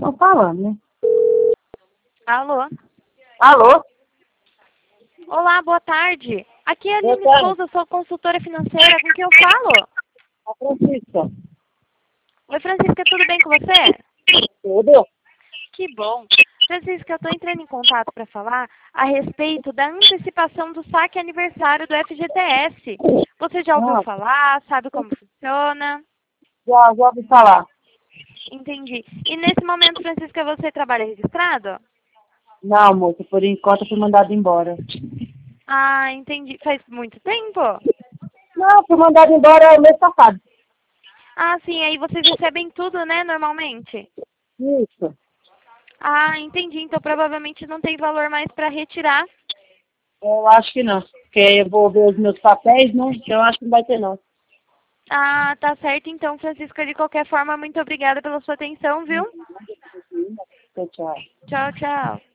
Não falando, né? Alô? Alô? Olá, boa tarde. Aqui é a Boa Aline tarde. Souza, sou consultora financeira. Com quem eu falo? A Francisca. Oi, Francisca, tudo bem com você? Tudo? Que bom. Francisca, eu estou entrando em contato para falar a respeito da antecipação do saque aniversário do FGTS. Você já ouviu Não, falar? Sabe como funciona? já ouvi falar. Entendi. E nesse momento, Francisca, você trabalha registrado? Não, moça, por enquanto eu fui mandada embora. Ah, entendi. Faz muito tempo? Não, fui mandada embora mês passado. Ah, sim. Aí vocês recebem tudo, né, normalmente? Isso. Ah, entendi. Então provavelmente não tem valor mais para retirar. Eu acho que não. Porque eu vou ver os meus papéis, né? Eu acho que não vai ter, não. Ah, tá certo então, Francisca. De qualquer forma, muito obrigada pela sua atenção, viu? Tchau, tchau. Tchau, tchau.